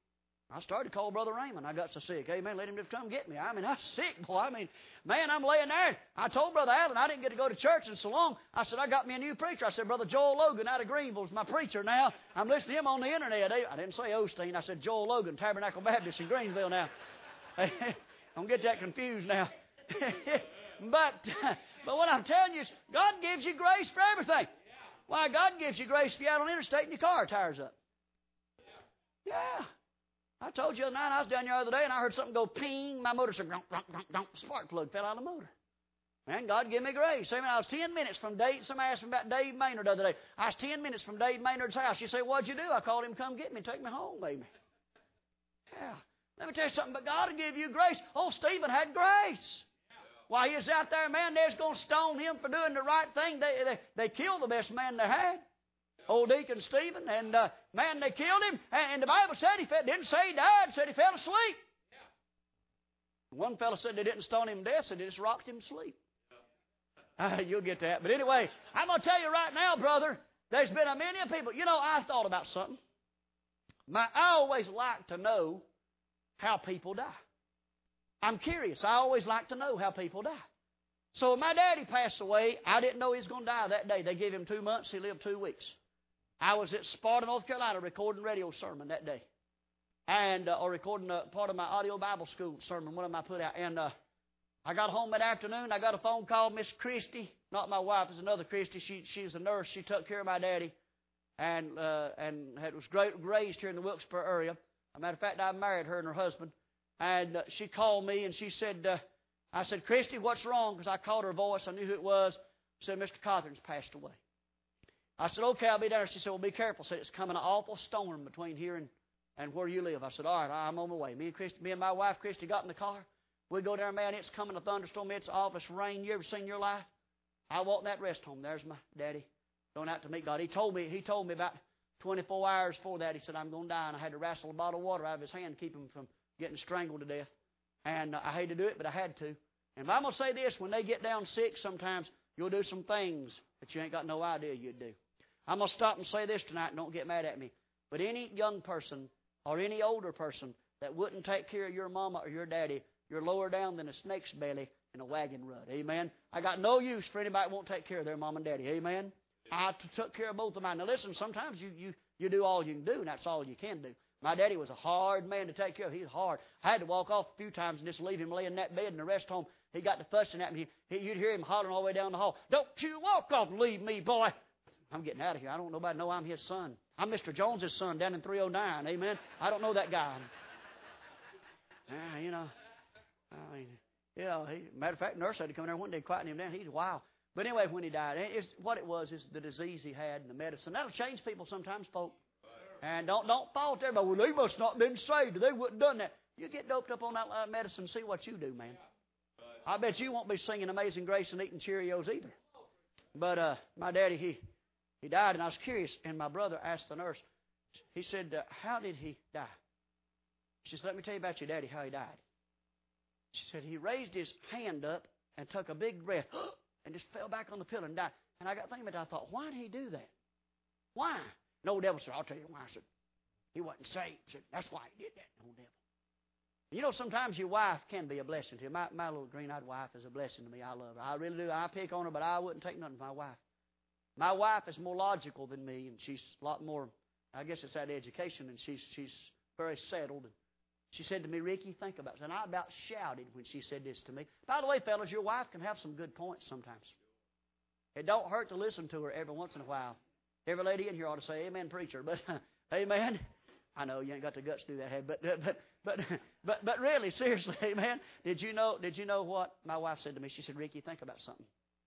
I started to call Brother Raymond. I got so sick. Amen. Let him just come get me. I mean, I was sick, boy. I mean, man, I'm laying there. I told Brother Allen I didn't get to go to church in so long. I said, I got me a new preacher. I said, Brother Joel Logan out of Greenville is my preacher now. I'm listening to him on the internet. I didn't say Osteen. I said Joel Logan, Tabernacle Baptist in Greenville now. Don't get that confused now. but, but what I'm telling you is God gives you grace for everything. Why, God gives you grace if you're out on the interstate and your car tires up. Yeah. I told you the other night I was down there the other day and I heard something go ping. My motor said, gronk, gronk, gronk, gronk. Spark plug fell out of the motor. Man, God give me grace. I mean, I was ten minutes from Dave. Somebody asked me about Dave Maynard the other day. I was ten minutes from Dave Maynard's house. You say, what'd you do? I called him come get me, take me home, baby. Yeah. Let me tell you something, but God will give you grace. Oh, Stephen had grace. While he was out there, man, they're going to stone him for doing the right thing. They, they, they killed the best man they had. Old Deacon Stephen, and uh, man, they killed him. And, and the Bible said he fell, didn't say he died, said he fell asleep. Yeah. One fellow said they didn't stone him to death, said they just rocked him to sleep. Uh, you'll get that. But anyway, I'm going to tell you right now, brother, there's been a many people. You know, I thought about something. My, I always like to know how people die. I'm curious. I always like to know how people die. So when my daddy passed away, I didn't know he was going to die that day. They gave him two months. He lived two weeks. I was at Sparta, North Carolina, recording radio sermon that day. And, uh, or recording a part of my audio Bible school sermon, one of them I put out. And uh, I got home that afternoon. I got a phone call, Miss Christie, not my wife, it's another Christie. She, she's a nurse. She took care of my daddy and uh, and had, was great, raised here in the Wilkesboro area. As a matter of fact, I married her and her husband. And uh, she called me and she said, uh, I said, Christy, what's wrong? Because I caught her voice. I knew who it was. She said, Mister Cothran's passed away. I said, okay, I'll be there. She said, well, be careful. She said, it's coming an awful storm between here and, and where you live. I said, all right, I'm on my way. Me and Christy, me and my wife, Christy, got in the car. We go there, man, it's coming a thunderstorm. It's awful rain you ever seen in your life. I walked in that rest home. There's my daddy going out to meet God. He told me, he told me about twenty-four hours before that, he said, I'm going to die. And I had to wrestle a bottle of water out of his hand to keep him from getting strangled to death. And uh, I hate to do it, but I had to. And I'm going to say this, when they get down sick, sometimes you'll do some things that you ain't got no idea you'd do. I'm going to stop and say this tonight, and don't get mad at me. But any young person or any older person that wouldn't take care of your mama or your daddy, you're lower down than a snake's belly in a wagon rut. Amen? I got no use for anybody that won't take care of their mom and daddy. Amen? I t- took care of both of mine. Now listen, sometimes you, you, you do all you can do, and that's all you can do. My daddy was a hard man to take care of. He was hard. I had to walk off a few times and just leave him laying in that bed in the rest home. He got to fussing at me. He, you'd hear him hollering all the way down the hall. Don't you walk off and leave me, boy. I'm getting out of here. I don't want nobody to know I'm his son. I'm Mister Jones's son down in three oh nine. Amen. I don't know that guy. Ah, you know. I mean, you know, he, matter of fact, nurse had to come there one day, quieten him down. He's wild. But anyway, when he died, it's, what it was is the disease he had and the medicine. That'll change people sometimes, folk. And don't don't fault everybody. Well, they must not have been saved. They wouldn't have done that. You get doped up on that uh, medicine and see what you do, man. I bet you won't be singing Amazing Grace and eating Cheerios either. But uh, my daddy, he, he died, and I was curious. And my brother asked the nurse, he said, uh, how did he die? She said, let me tell you about your daddy, how he died. She said, he raised his hand up and took a big breath and just fell back on the pillow and died. And I got thinking about it. I thought, why did he do that? Why? No devil said, I'll tell you why. I said, he wasn't saved. I said, that's why he did that. No devil. You know, sometimes your wife can be a blessing to you. My, my little green-eyed wife is a blessing to me. I love her. I really do. I pick on her, but I wouldn't take nothing from my wife. My wife is more logical than me, and she's a lot more, I guess it's that education, and she's she's very settled. And she said to me, Ricky, think about it. And I about shouted when she said this to me. By the way, fellas, your wife can have some good points sometimes. It don't hurt to listen to her every once in a while. Every lady in here ought to say, amen, preacher. But, amen. I know you ain't got the guts to do that, but but but but but really, seriously, amen. Did you know? Did you know what my wife said to me? She said, "Ricky, think about something."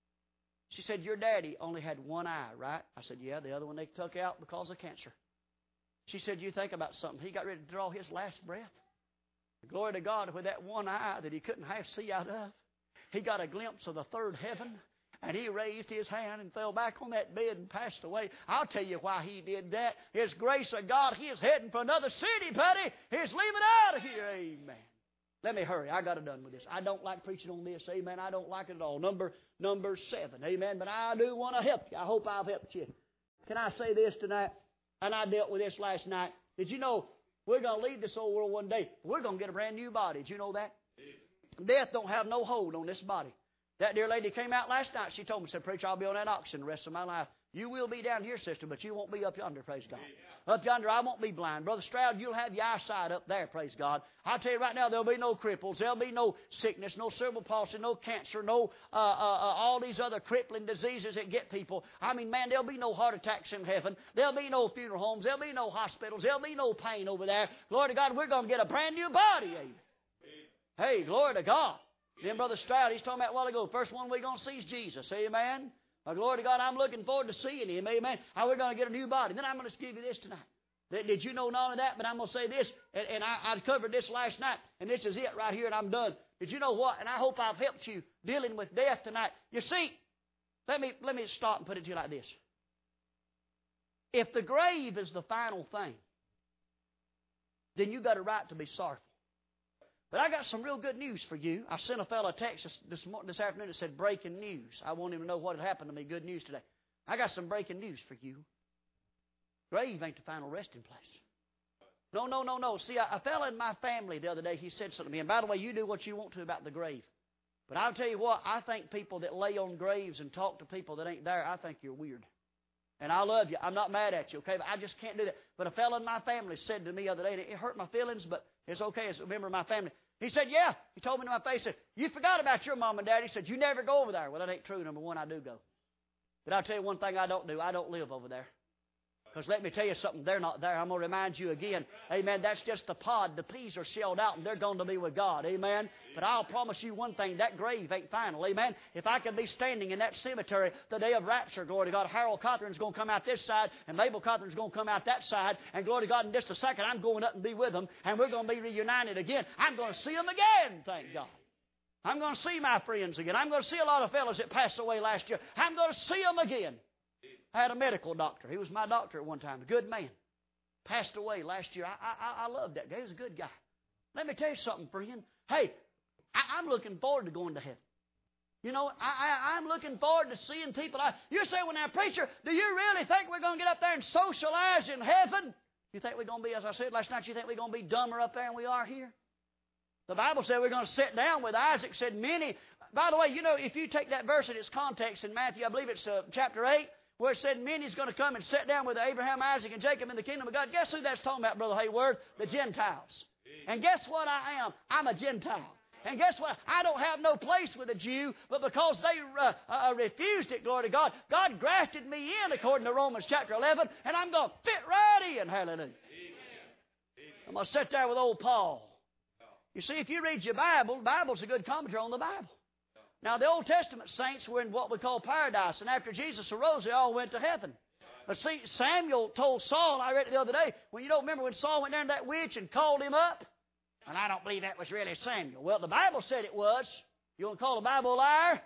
She said, "Your daddy only had one eye, right?" I said, "Yeah, the other one they took out because of cancer." She said, "You think about something. He got ready to draw his last breath. Glory to God, with that one eye that he couldn't half see out of, he got a glimpse of the third heaven." And he raised his hand and fell back on that bed and passed away. I'll tell you why he did that. His grace of God, he is heading for another city, buddy. He's leaving out of here. Amen. Let me hurry. I got it done with this. I don't like preaching on this. Amen. I don't like it at all. Number number seven. Amen. But I do want to help you. I hope I've helped you. Can I say this tonight? And I dealt with this last night. Did you know we're going to leave this old world one day? We're going to get a brand new body. Did you know that? Death don't have no hold on this body. That dear lady came out last night. She told me, said, "Preacher, I'll be on that oxen the rest of my life. You will be down here, sister, but you won't be up yonder, praise God. Up yonder, I won't be blind. Brother Stroud, you'll have your eyesight up there, praise God. I'll tell you right now, there'll be no cripples. There'll be no sickness, no cerebral palsy, no cancer, no uh, uh, uh, all these other crippling diseases that get people. I mean, man, there'll be no heart attacks in heaven. There'll be no funeral homes. There'll be no hospitals. There'll be no pain over there. Glory to God, we're going to get a brand new body. Amen. Hey, glory to God. Then Brother Stroud, he's talking about a while ago, first one we're going to see is Jesus. Amen. Well, glory to God, I'm looking forward to seeing Him. Amen. How we're going to get a new body. Then I'm going to give you this tonight. Did you know not only that, but I'm going to say this, and, and I, I covered this last night, and this is it right here, and I'm done. Did you know what? And I hope I've helped you dealing with death tonight. You see, let me, let me stop and put it to you like this. If the grave is the final thing, then you got a right to be sorrowful. But I got some real good news for you. I sent a fellow a text this, this, this afternoon that said breaking news. I want him to know what had happened to me. Good news today. I got some breaking news for you. Grave ain't the final resting place. No, no, no, no. See, a, a fellow in my family the other day, he said something to me. And by the way, you do what you want to about the grave. But I'll tell you what, I think people that lay on graves and talk to people that ain't there, I think you're weird. And I love you. I'm not mad at you, okay? But I just can't do that. But a fellow in my family said to me the other day, and it hurt my feelings, but it's okay. It's a member of my family. He said, yeah. He told me to my face, he said, you forgot about your mom and dad. He said, you never go over there. Well, that ain't true. Number one, I do go. But I'll tell you one thing I don't do. I don't live over there. Because let me tell you something, they're not there. I'm going to remind you again. Amen. That's just the pod. The peas are shelled out and they're going to be with God. Amen. But I'll promise you one thing, that grave ain't final. Amen. If I could be standing in that cemetery the day of rapture, glory to God, Harold Cothran's going to come out this side and Mabel Cothran's going to come out that side. And glory to God, in just a second, I'm going up and be with them and we're going to be reunited again. I'm going to see them again, thank God. I'm going to see my friends again. I'm going to see a lot of fellows that passed away last year. I'm going to see them again. I had a medical doctor. He was my doctor at one time. A good man. Passed away last year. I, I, I loved that guy. He was a good guy. Let me tell you something, friend. Hey, I, I'm looking forward to going to heaven. You know, I, I, I'm looking forward to seeing people. I, you say, well, now, preacher, do you really think we're going to get up there and socialize in heaven? You think we're going to be, as I said last night, you think we're going to be dumber up there than we are here? The Bible said we're going to sit down with Isaac. Said many. By the way, you know, if you take that verse in its context in Matthew, I believe it's uh, chapter eight, where it said many's going to come and sit down with Abraham, Isaac, and Jacob in the kingdom of God. Guess who that's talking about, Brother Hayworth? The Gentiles. And guess what I am? I'm a Gentile. And guess what? I don't have no place with a Jew, but because they uh, uh, refused it, glory to God, God grafted me in according to Romans chapter eleven, and I'm going to fit right in. Hallelujah. I'm going to sit there with old Paul. You see, if you read your Bible, the Bible's a good commentary on the Bible. Now, the Old Testament saints were in what we call paradise, and after Jesus arose, they all went to heaven. But see, Samuel told Saul, I read it the other day, when you don't remember when Saul went down to that witch and called him up? And I don't believe that was really Samuel. Well, the Bible said it was. You want to call the Bible a liar?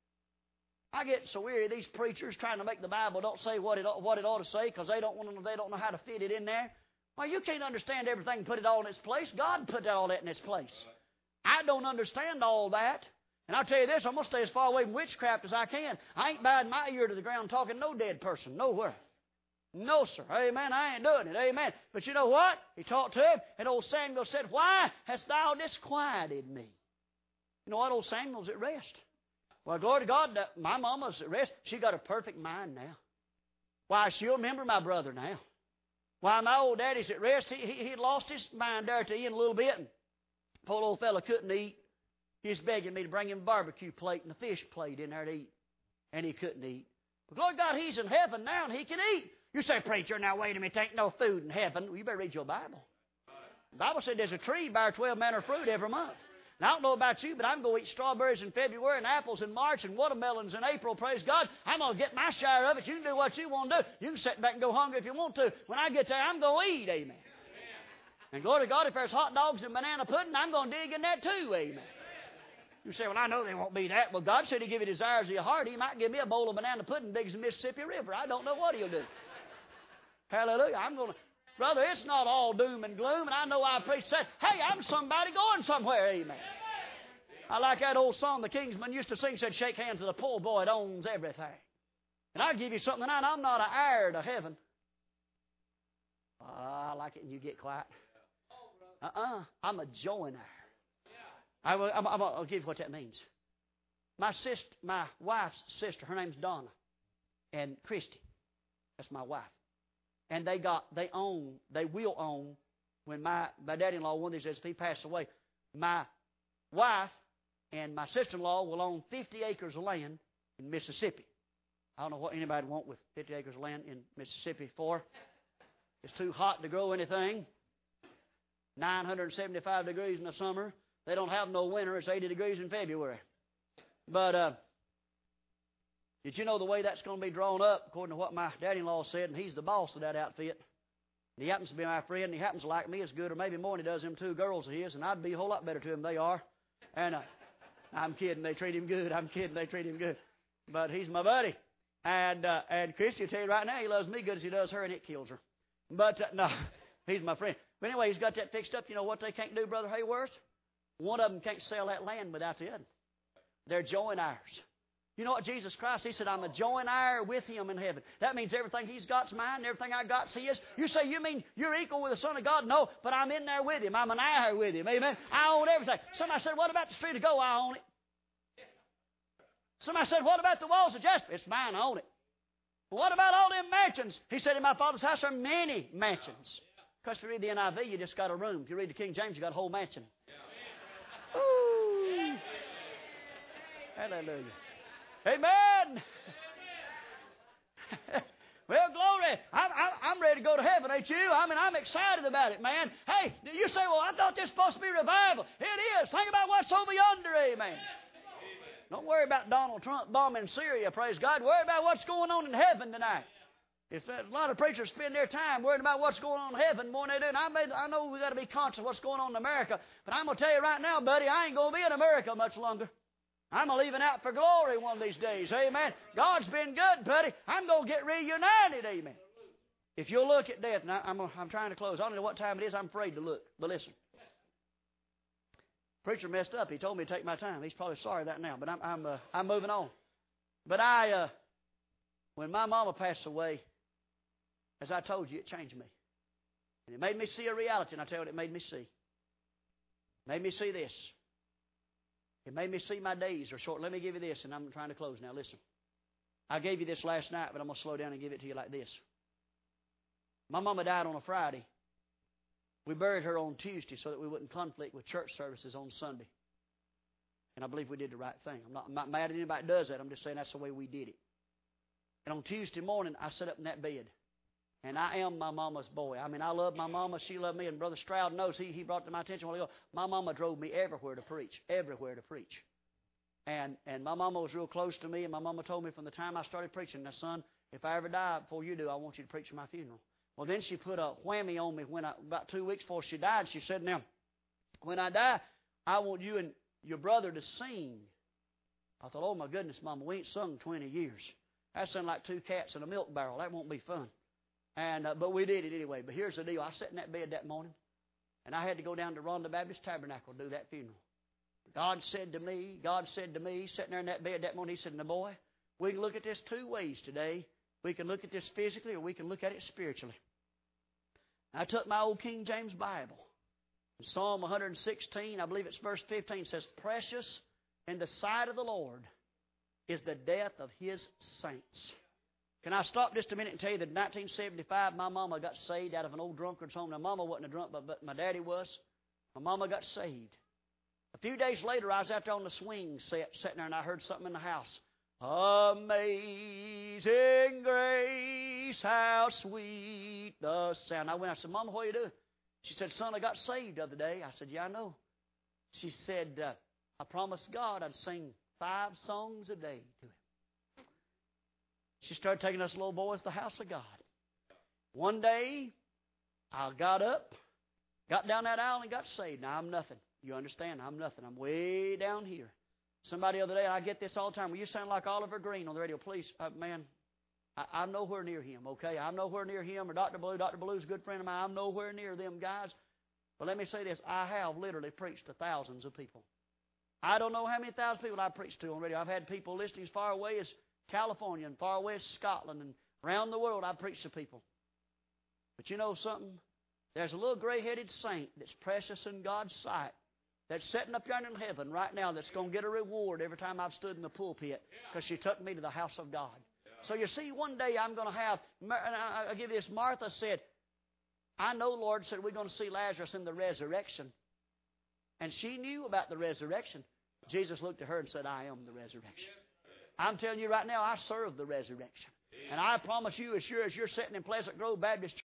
I get so weary of these preachers trying to make the Bible don't say what it, what it ought to say because they don't want to, they don't know how to fit it in there. Well, you can't understand everything and put it all in its place. God put all that in its place. I don't understand all that. And I'll tell you this, I'm going to stay as far away from witchcraft as I can. I ain't bowing my ear to the ground talking no dead person, nowhere. No, sir. Amen. I ain't doing it. Amen. But you know what? He talked to him, and old Samuel said, why hast thou disquieted me? You know what? Old Samuel's at rest. Well, glory to God, my mama's at rest. She got a perfect mind now. Why, she'll remember my brother now. Why, my old daddy's at rest. He, he, he'd lost his mind there at the end a little bit, and poor old fella couldn't eat. He was begging me to bring him a barbecue plate and a fish plate in there to eat. And he couldn't eat. But glory to God, he's in heaven now and he can eat. You say, preacher, now wait a minute, there ain't no food in heaven. Well, you better read your Bible. The Bible said there's a tree bear twelve manner of fruit every month. Now, I don't know about you, but I'm going to eat strawberries in February and apples in March and watermelons in April. Praise God. I'm going to get my share of it. You can do what you want to do. You can sit back and go hungry if you want to. When I get there, I'm going to eat. Amen. And glory to God, if there's hot dogs and banana pudding, I'm going to dig in that too. Amen. You say, well, I know they won't be that. Well, God said He'd give you desires of your heart. He might give me a bowl of banana pudding big as the Mississippi River. I don't know what He'll do. Hallelujah. I'm going to, brother, it's not all doom and gloom. And I know I preach said, hey, I'm somebody going somewhere. Amen. I like that old song the Kingsmen used to sing, said, shake hands with a poor boy that owns everything. And I'll give you something tonight. I'm not an heir to heaven. Uh, I like it when you get quiet. Uh-uh. I'm a joint heir. I will, I'm, I'm, I'll give you what that means. My sister, my wife's sister, her name's Donna, and Christy. That's my wife. And they got, they own, they will own, when my, my daddy-in-law, one of these days, if he passed away, my wife and my sister-in-law will own fifty acres of land in Mississippi. I don't know what anybody want with fifty acres of land in Mississippi for. It's too hot to grow anything. nine hundred seventy-five degrees in the summer. They don't have no winter. It's eighty degrees in February. But uh, did you know the way that's going to be drawn up, according to what my daddy-in-law said, and he's the boss of that outfit. And he happens to be my friend, and he happens to like me as good, or maybe more than he does them two girls of his, and I'd be a whole lot better to him than they are. And uh, I'm kidding. They treat him good. I'm kidding. They treat him good. But he's my buddy. And uh, and Christy, I'll tell you right now, he loves me good as he does her, and it kills her. But uh, no, he's my friend. But anyway, he's got that fixed up. You know what they can't do, Brother Hayworth? One of them can't sell that land without the other. They're joint heirs. You know what Jesus Christ, He said, I'm a joint heir with Him in heaven. That means everything He's got's mine and everything I got's His. You say, you mean you're equal with the Son of God? No, but I'm in there with Him. I'm an heir with Him. Amen. I own everything. Somebody said, what about the street of gold? I own it. Somebody said, what about the walls of jasper? It's mine. I own it. Well, what about all them mansions? He said, in my Father's house are many mansions. Because if you read the N I V, you just got a room. If you read the King James, you got a whole mansion. Ooh. Hallelujah. Amen. Well, glory. I'm, I'm ready to go to heaven, ain't you? I mean, I'm excited about it, man. Hey, you say, well, I thought this was supposed to be revival. It is. Think about what's over yonder, amen. Don't worry about Donald Trump bombing Syria, praise God. Worry about what's going on in heaven tonight. If a lot of preachers spend their time worrying about what's going on in heaven more than they do, and I, made, I know we've got to be conscious of what's going on in America, but I'm going to tell you right now, buddy, I ain't going to be in America much longer. I'm going to leave it out for glory one of these days, amen. God's been good, buddy. I'm going to get reunited, amen. If you'll look at death, and I, I'm, I'm trying to close. I don't know what time it is. I'm afraid to look, but listen. Preacher messed up. He told me to take my time. He's probably sorry that now, but I'm, I'm, uh, I'm moving on. But I, uh, when my mama passed away, as I told you, it changed me. And it made me see a reality, and I tell you what it made me see. It made me see this. It made me see my days are short. Let me give you this, and I'm trying to close now. Listen. I gave you this last night, but I'm going to slow down and give it to you like this. My mama died on a Friday. We buried her on Tuesday so that we wouldn't conflict with church services on Sunday. And I believe we did the right thing. I'm not, I'm not mad at anybody that does that. I'm just saying that's the way we did it. And on Tuesday morning, I sat up in that bed. And I am my mama's boy. I mean, I love my mama. She loved me. And Brother Stroud knows, he, he brought to my attention a while ago, my mama drove me everywhere to preach. Everywhere to preach. And and my mama was real close to me. And my mama told me from the time I started preaching, now, son, If I ever die before you do, I want you to preach my funeral. Well, then she put a whammy on me when I, about two weeks before she died. She said, now, when I die, I want you and your brother to sing. I thought, oh, my goodness, Mama, we ain't sung twenty years. That sounded like two cats in a milk barrel. That won't be fun. And uh, But we did it anyway. But here's the deal. I sat in that bed that morning, and I had to go down to Ronda Baptist Tabernacle to do that funeral. God said to me, God said to me, sitting there in that bed that morning, He said, now, boy, we can look at this two ways today. We can look at this physically, or we can look at it spiritually. I took my old King James Bible. In Psalm one sixteen, I believe it's verse fifteen, says, precious in the sight of the Lord is the death of His saints. Can I stop just a minute and tell you that in nineteen seventy-five, my mama got saved out of an old drunkard's home. Now, Mama wasn't a drunk, but, but my daddy was. My mama got saved. A few days later, I was out there on the swing set, sitting there, and I heard something in the house. Amazing grace, how sweet the sound. I went, I said, Mama, what are you doing? She said, son, I got saved the other day. I said, yeah, I know. She said, uh, I promised God I'd sing five songs a day to Him. She started taking us little boys to the house of God. One day, I got up, got down that aisle, and got saved. Now, I'm nothing. You understand? I'm nothing. I'm way down here. Somebody the other day, I get this all the time. Well, you sound like Oliver Green on the radio. Please, uh, man, I, I'm nowhere near him, okay? I'm nowhere near him or Doctor Blue. Doctor Blue's a good friend of mine. I'm nowhere near them guys. But let me say this. I have literally preached to thousands of people. I don't know how many thousand people I've preached to on radio. I've had people listening as far away as California and far away as Scotland and around the world. I've preached to people. But you know something? There's a little gray-headed saint that's precious in God's sight that's sitting up yonder in heaven right now that's going to get a reward every time I've stood in the pulpit because she took me to the house of God. So you see, one day I'm going to have, and I'll give you this, Martha said, I know, Lord, said we're going to see Lazarus in the resurrection. And she knew about the resurrection. Jesus looked at her and said, I am the resurrection. I'm telling you right now, I serve the resurrection. And I promise you, as sure as you're sitting in Pleasant Grove Baptist Church,